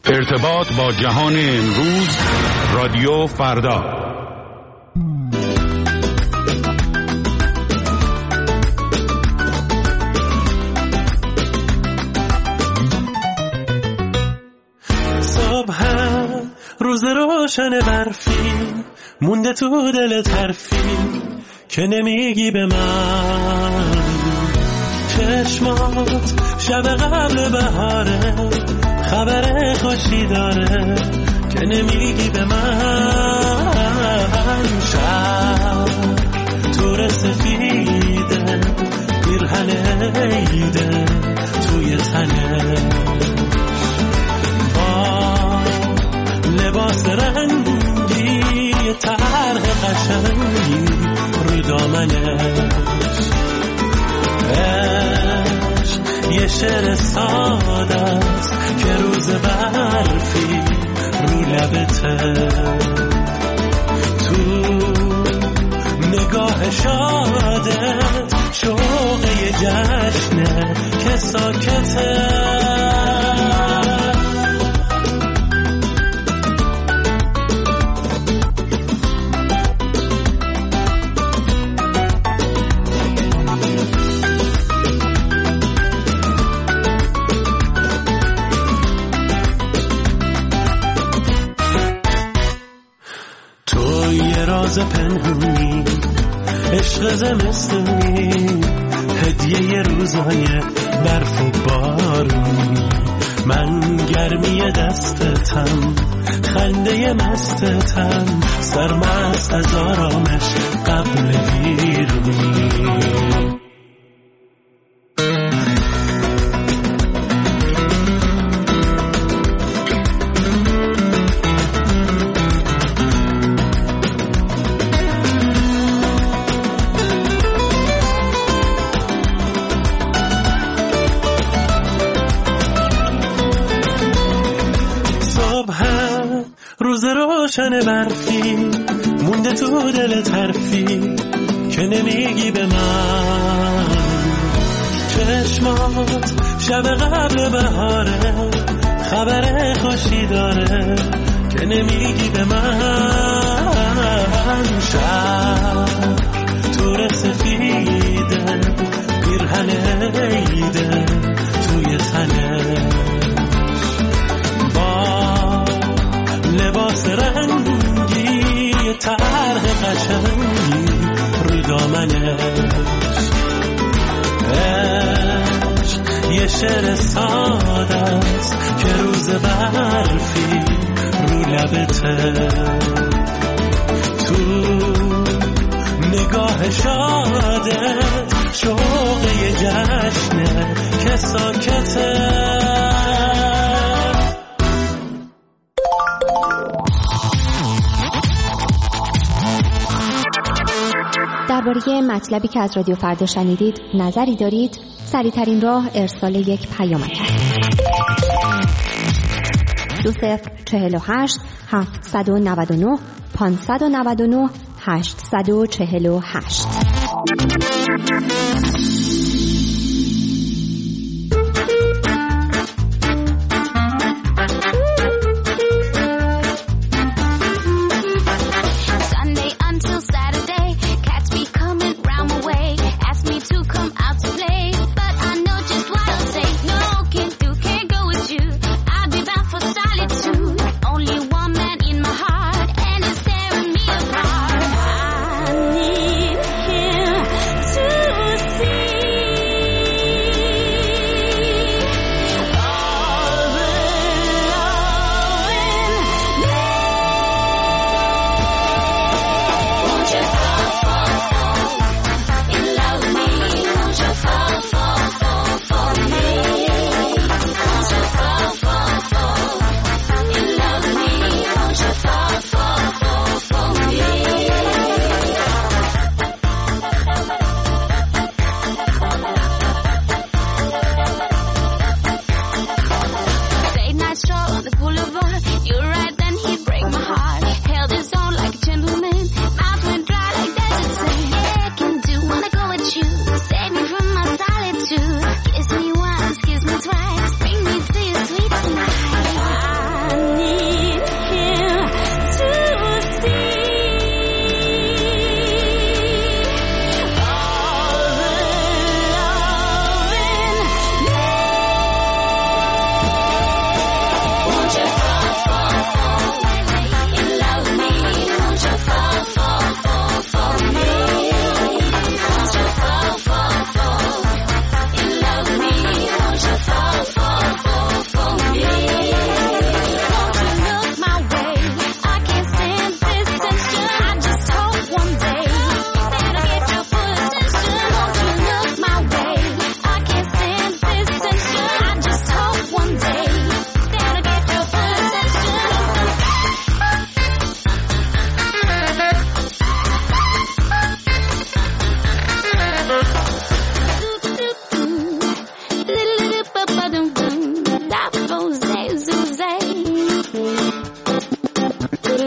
ارتباط با جهان امروز، رادیو فردا. صبح روز روشن برفی مونده تو دل طرفی که نمیگی به من. چشمات شب قبل بهاره، خبر خوشی داره که نمیگی به من. شب تور سفیده، پیرهن عیده توی تنه، با لباس رنگی طرح قشنگی رو دامنش. یه شعر ساده است که روز برفی رو لبته، تو نگاه شادت شوق یه جشنه که ساکته. راز پنهونی، عشق زمستونی، هدیه روزای برف و بارونی. من گرمی دستتم، خنده مستتم، سرمست از آرامش قبل بیرونی. روز روشن برفی مونده تو دل طرفی که نمیگی به من. چشمات شب قبل بهاره، خبر خوشی داره که نمیگی به من. شب تور سفیده، پیرهن عیده توی تنه، لباس رنگی طرح قشنگی رو دامنش. یه شعر ساده است که روز برفی رو لبته، تو نگاه شادت شوق یه جشنه که ساکته. درباره مطلبی که از رادیو فردا شنیدید نظری دارید؟ سریع‌ترین راه ارسال یک پیامک است. 2048 799 599 848. See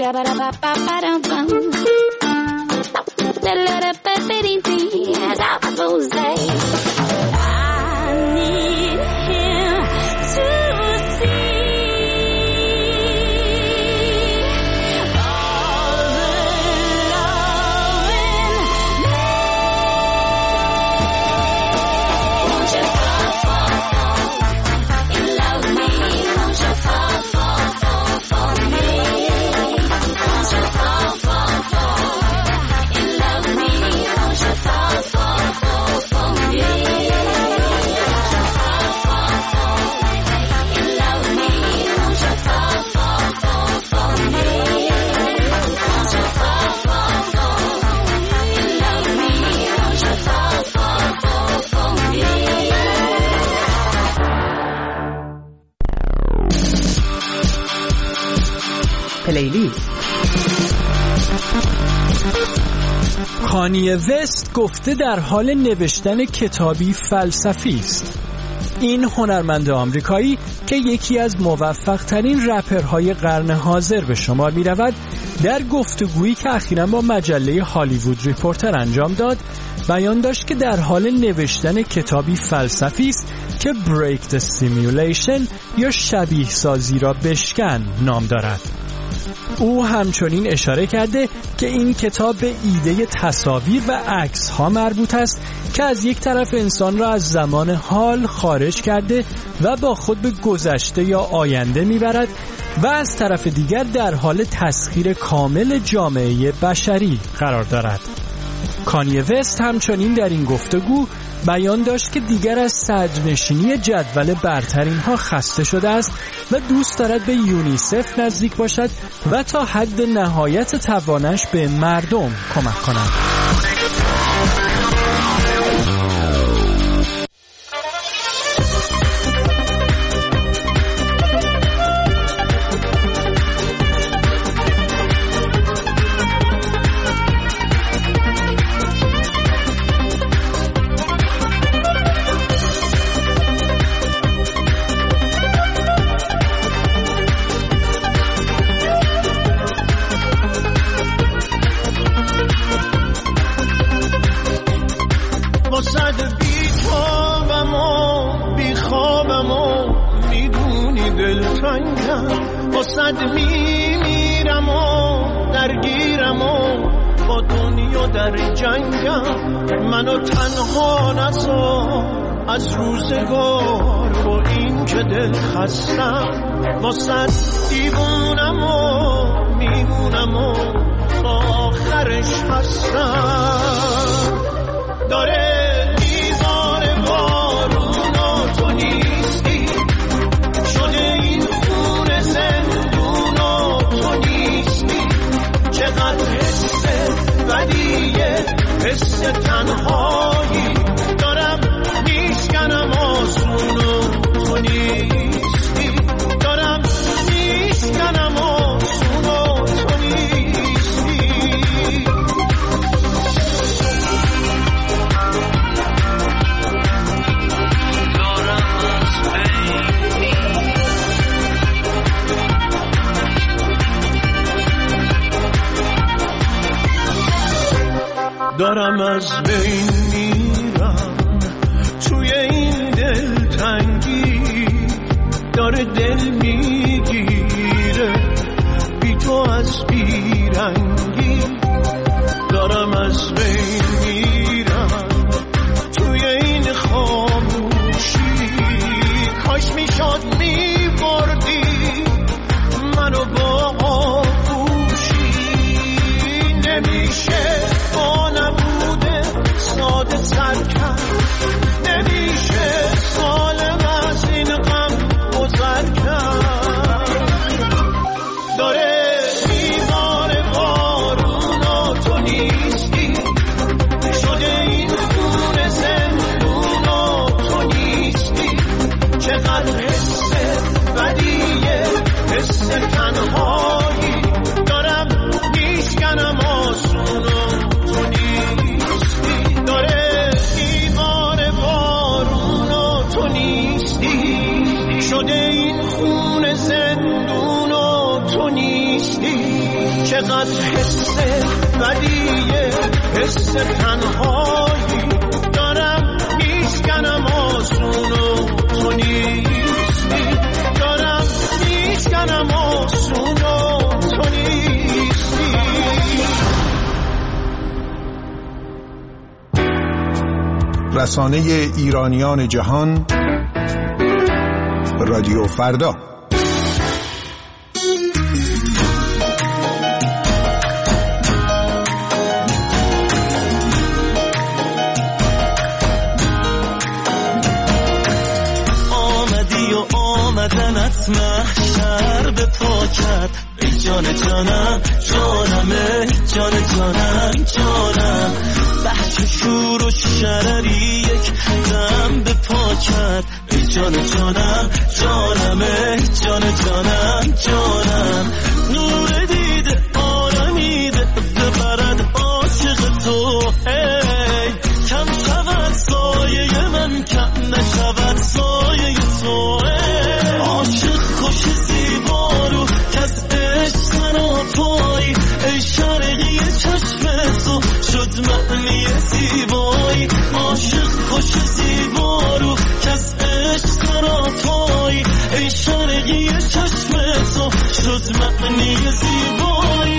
پلیلیست. کانیه وست گفته در حال نوشتن کتابی فلسفی است. این هنرمند آمریکایی که یکی از موفق ترین رپرهای قرن حاضر به شمار می رود، در گفتگویی که اخیراً با مجله هالیوود ریپورتر انجام داد بیان داشت که در حال نوشتن کتابی فلسفی است که Break the Simulation یا شبیه سازی را بشکن نام دارد. او همچنین اشاره کرده که این کتاب به ایده تصاویر و عکس ها مربوط است که از یک طرف انسان را از زمان حال خارج کرده و با خود به گذشته یا آینده میبرد و از طرف دیگر در حال تسخیر کامل جامعه بشری قرار دارد. کانیه وست همچنین در این گفتگو بیان داشت که دیگر از صدرنشینی جدول برترین ها خسته شده است و دوست دارد به یونیسف نزدیک باشد و تا حد نهایت توانش به مردم کمک کند. صد میمیرم و درگیرم و با دنیا در جنگم، منو تنها نذار از روزگار با این که دل خستم، با صد دیوونم و میمونم و با آخرش هستم. داره میزار بارون و تو نیستی، شده این خونه زندون و تو نیستی، چقدر حس بدیه حس تنهایی، دارم میشکنم آسون و تو نیستی، دارم میشکنم آسون و تو نیستی. دارم از بین میرم توی این دلتنگی، داره دل میگیره بی تو از بیرنگی، دارم از بین میرم توی این خاموشی، کاش میشد میبردی منو با آغوشی، نمیشه با نبوده ساده سر کرد، نمیشه سالم از این غم گذر کرد، داره میباره بارون و تو نیستی، چقدر حس بدیه، حس تنهایی دارم میشکنم آسونو تو نیستی، دارم میشکنم آسونو تو نیستی. رسانه ایرانیان جهان، رادیو فردا. آمدی و آمدنت محشر به پاکت، ای جان جانم جانم، ای جان جانم جانم. بحث شور و شرری یک دم به پاکت، ای جان جانم جانم، ای جان جانم جانم. نور دیده آرمیده ببرد عاشق تو، ای کم شود سایه من، کم نشود سایه تو. عاشق خوش زیبا رو کس عشق سراپایی، ای شرقی چشم تو شد معنی زیبایی. عاشق خوش زیبا رو کس عشق سراپایی، ای شرقی چشم تو شد معنی زیبایی.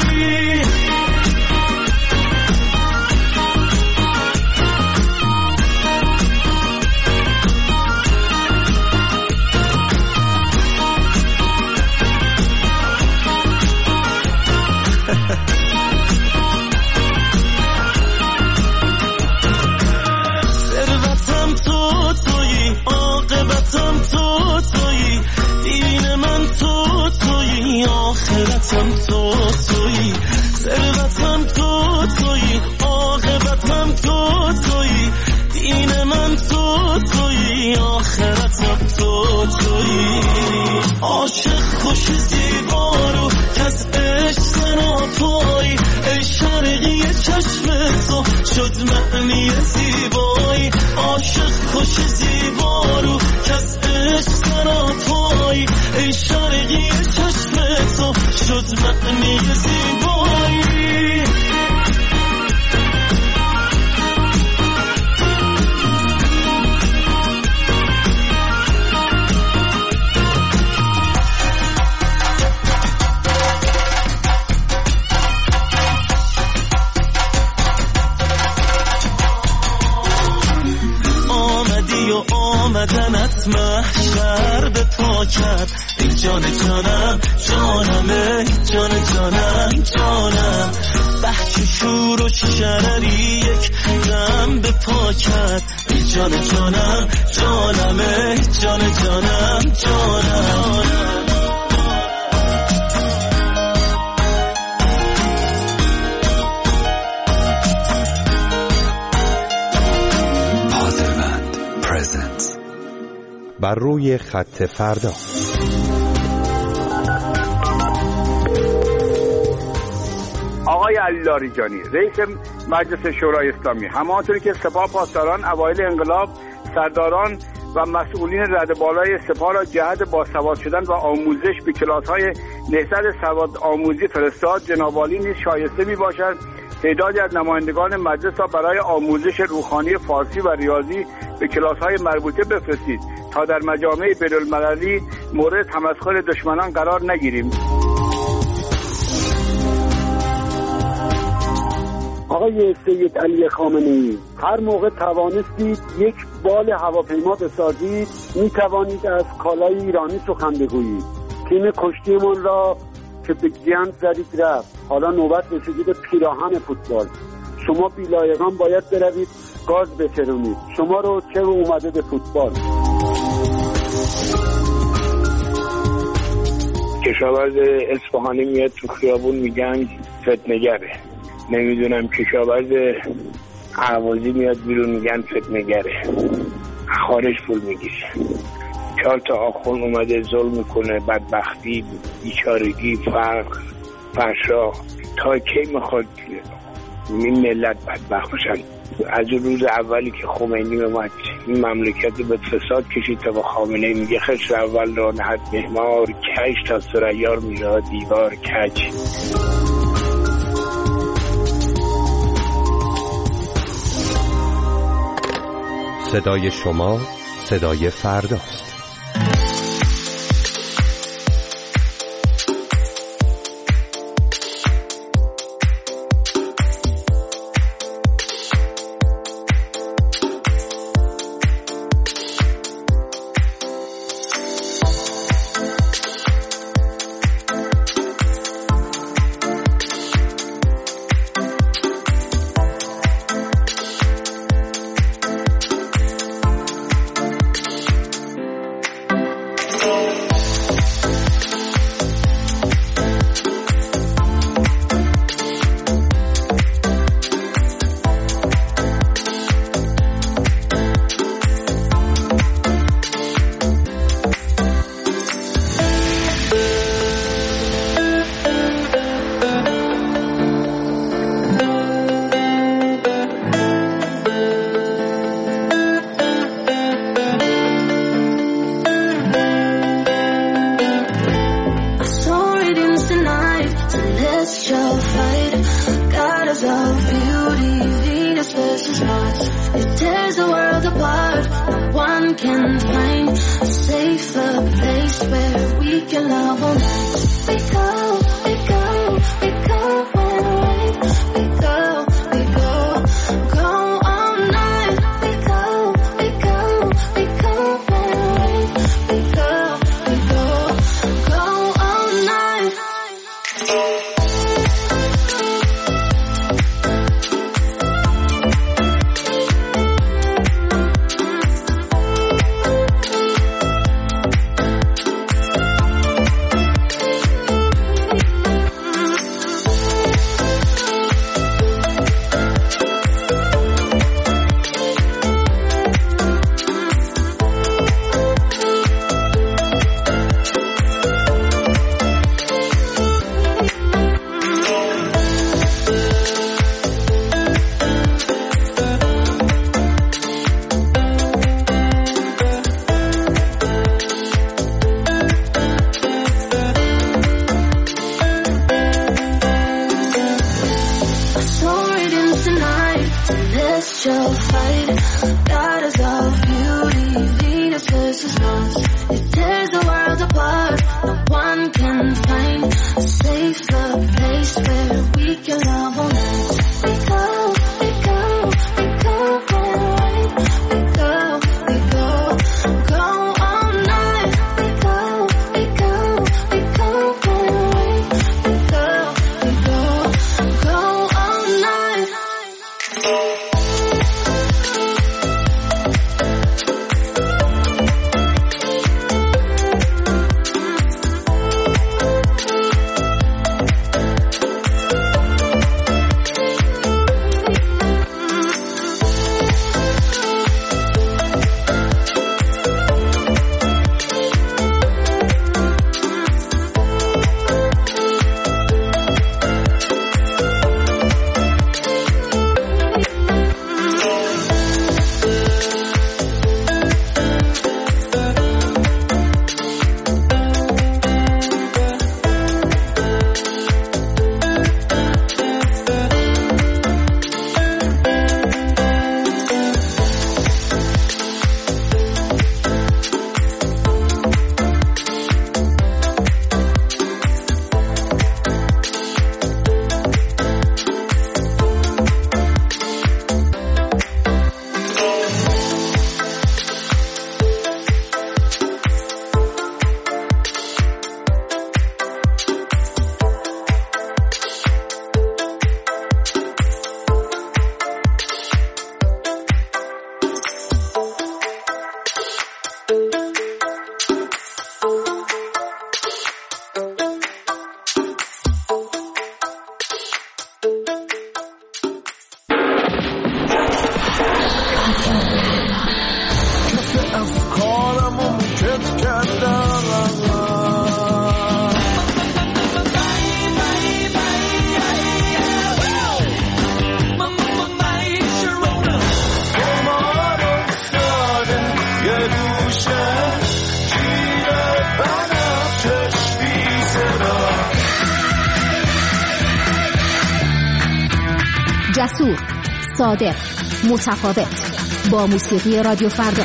ثروتم تو تویی، عاقبتم تو تویی، دین من تو تویی، آخرتم تو تویی. ثروتم تو تویی، عاقبتم تو تویی، دین من تو تویی، آخرتم تو تویی. عاشق خوش زیبا رو کس عشق سراپایی، ای شرقی چشم تو شد معنی زیبایی. عاشق خوش زیبا رو کس عشق سراپایی، ای شرقی چشم تو شد معنی زیبایی. آمدنت محشر به پاکت، ای جان جانم جانم، ای جان جانم جانم. بحث شور و شرری یک دم به پاکت، ای جان جانم جانم، ای جان جانم جانم. بر روی خط فردا. آقای علی لاریجانی رئیس مجلس شورای اسلامی، همانطوری که سپاه پاسداران اوایل انقلاب سرداران و مسئولین رده بالای سپاه را جهت باسواد شدن و آموزش به کلاس‌های نهضت سواد آموزی فرستاد، جناب عالی نیز شایسته می‌باشد تعدادی از نمایندگان مجلس را برای آموزش روحانی فارسی و ریاضی به کلاس‌های مربوطه بفرستید تا در مجامع بین‌المللی مورد تمسخر دشمنان قرار نگیریم. آقای سید علی خامنه‌ای، هر موقع توانستید یک بال هواپیما بسازید می توانید از کالای ایرانی سخن بگویید. تیم کشتیمان را که به گند زدید رفت، حالا نوبت رسیده به پیراهن فوتبال. شما بی‌لایقان باید بروید گاز بچرونید. شما رو چه اومده به فوتبال؟ کشاورز اصفهانی میاد تو خیابون میگن فتنه‌گره. نمیدونم کشاورز اهوازی میاد بیرون میگن فتنه‌گره. خارج پول میگیره. 4 تا آخوند اومده ظلم میکنه، بدبختی، بیچارگی، فقر، فحشا. تا کی میخواد این ملت بدبخت باشن؟ از روز اولی که خمینی اومد این مملکت به فساد کشید تا با خامنه‌ای میگه خشت اول را نهد مهمار، کش تا سریار میره دیوار کج. صدای شما، صدای فرداست. جسور، صادق، متفاوت، با موسیقی رادیو فردا.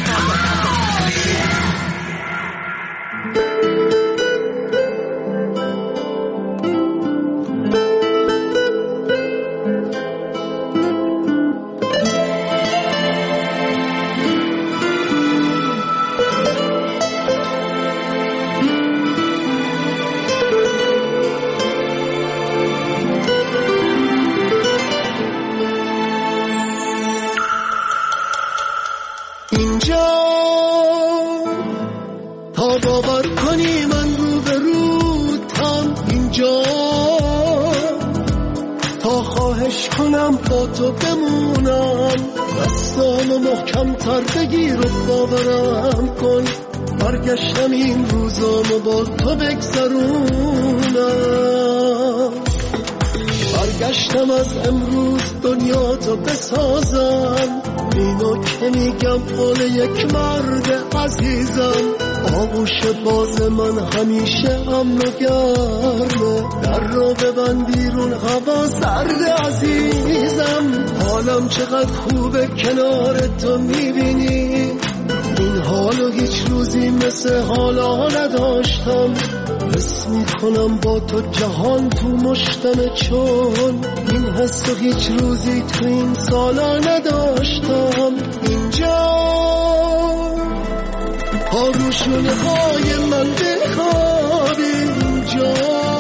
با تو بمونم، دستامو محکم تر بگیر و باورم کن، برگشتم این روزامو با تو بگذرونم، برگشتم از امروز دنیا تو بسازم، اینو که میگم قول یک مرد عزیزم، آغوش باز من همیشه امن و گرمه، در رو ببند بیرون هوا سرد عزیزم، حالم چقدر خوبه کنار تو میبینی، این حالو هیچ روزی مثل حالا نداشتم، حس میکنم با تو جهان تو مشتمه، چون این حسو هیچ روزی تو این سالا نداشتم. اینجا آروشونه های من بخوابی اینجا،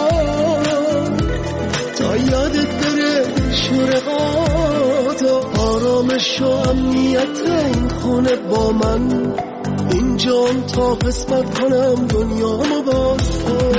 تا یادت بره شورقات و آرامش و امنیت این خونه با من، اینجا تا قسمت کنم دنیامو با تو.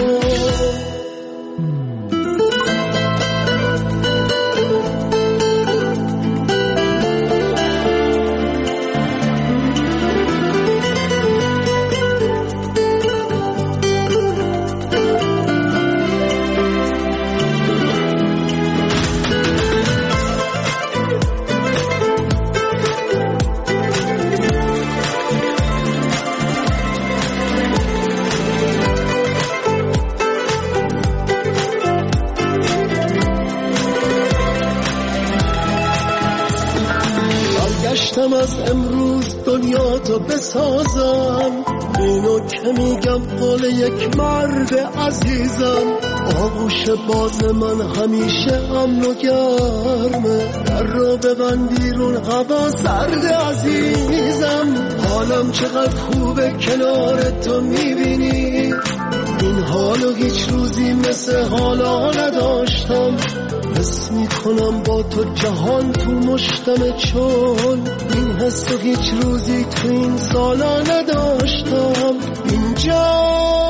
برگشتم از امروز دنیا تو بسازم، اینو که میگم قول یک مرد عزیزم، آغوش باز من همیشه امن و گرمه، در رو ببند بیرون هوا سرد عزیزم، حالم چقدر خوبه کنار تو میبینی، این حالو هیچ روزی مثل حالا نداشتم، حس میکنم با تو جهان تو مشتمه، چون این حسو هیچ روزی تو این سالا نداشتم. اینجا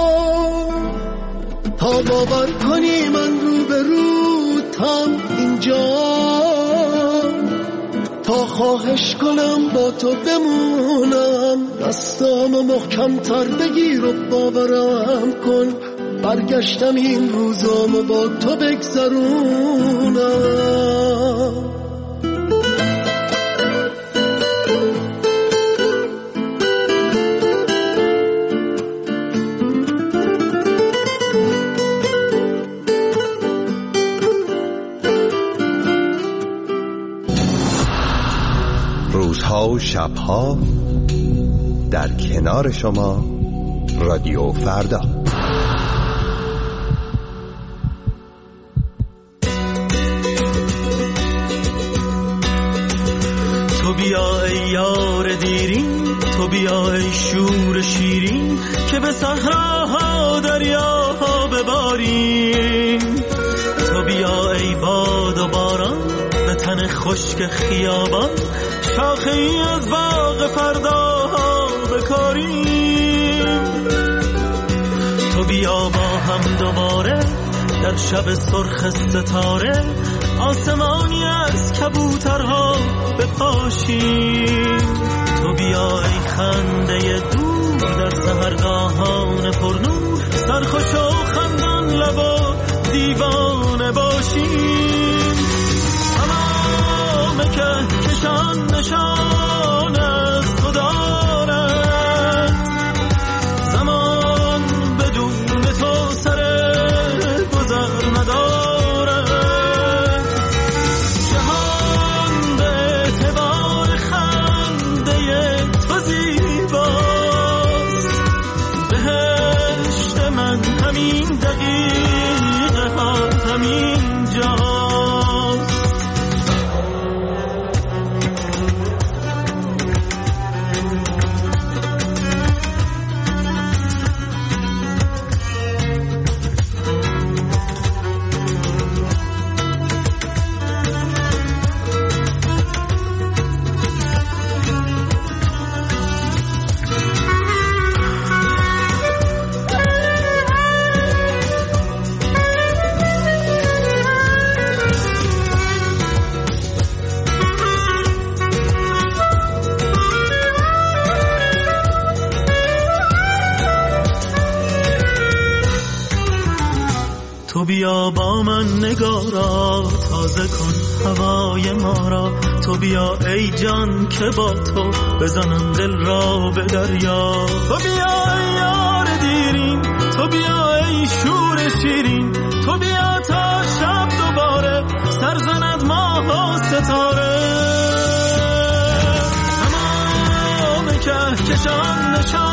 تا باور کنی من رو به روتم، اینجا تا خواهش کنم با تو بمونم، دستامو محکم تر بگیر و باورم کن، برگشتم این روزامو با تو بگذرونم. روزها و شبها در کنار شما رادیو فردا. تو بیا ای یار دیرین، تو بیا ای شور شیرین، که به صحراها دریاها بباریم، تو بیا ای باد و باران به تن خشک خیابان، شاخه ای از باغ فرداها بکاریم، تو بیا با هم دوباره در شب سرخ ستاره، آسمانی از کبوترها بپاشیم، تو بیا ای خنده دور در سحرگاهان پرنور، سرخوش و خندان لب و دیوانه باشیم، تمام کهکشان نشان از تو دارد، زمان بدون تو سر گذر ندارد، جهان به اعتبار خنده همین دقیقه ها همین جا. تو بیا با من نگارا تازه کن هوای ما را. تو بیا ای جان که با تو بزنم دل را به دریا. تو بیا ای یار دیرین، تو بیا ای شور شیرین. تو بیا تا شب دوباره سر زند ماه و ستاره. تمام کهکشان نشان